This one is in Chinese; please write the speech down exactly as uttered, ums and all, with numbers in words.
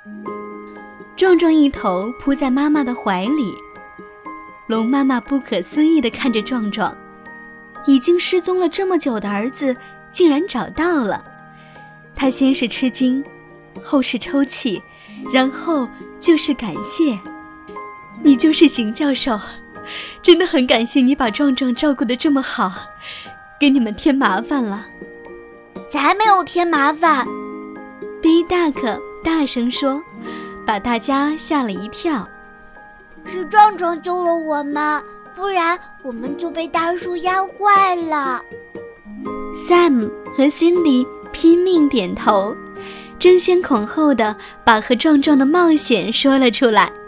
壮壮一头扑在妈妈的怀里，龙妈妈不可思议地看着壮壮，已经失踪了这么久的儿子竟然找到了。她先是吃惊，后是抽泣，然后就是感谢。你就是邢教授，真的很感谢你把壮壮照顾得这么好，给你们添麻烦了。 才没有添麻烦 ，B Duck大声说，把大家吓了一跳。 是壮壮救了我们，不然我们就被大树压坏了。 Sam 和 Cindy 拼命点头，争先恐后地把和壮壮的冒险说了出来。